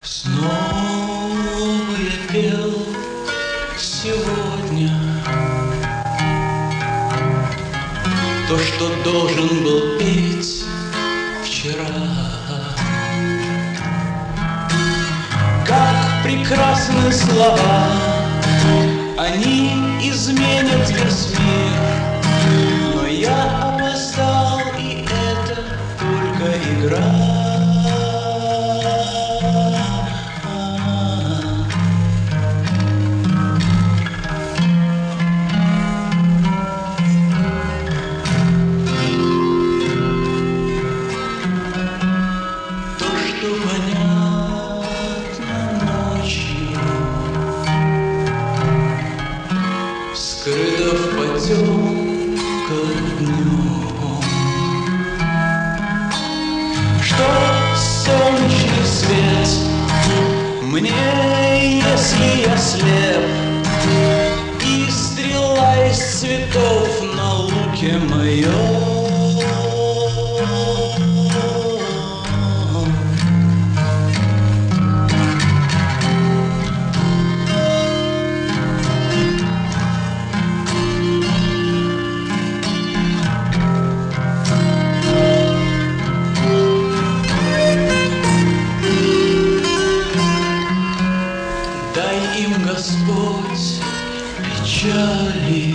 Снова я пел сегодня то, что должен был петь вчера. Как прекрасны слова, они изменят весь мир, но я опоздал, и это только игра. Скрыто в потемках днем, что солнечный свет мне, если я слеп, и стрела из цветов на луке моем. Дай им, Господь, печали,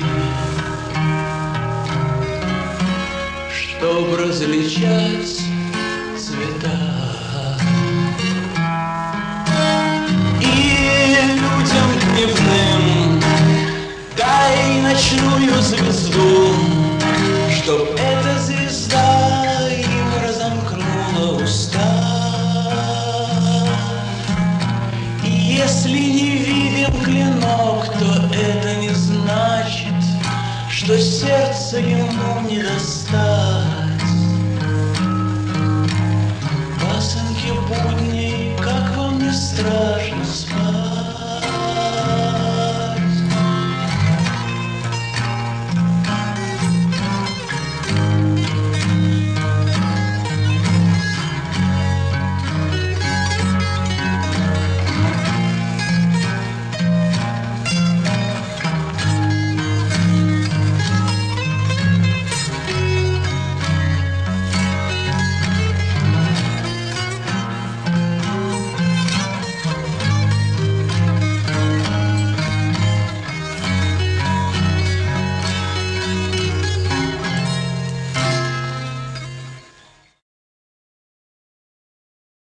чтоб различать цвета. И людям дневным дай ночную звезду, чтоб эта звезда им разомкнула уста. Если не видим клинок, то это не значит, что сердце ему не достать.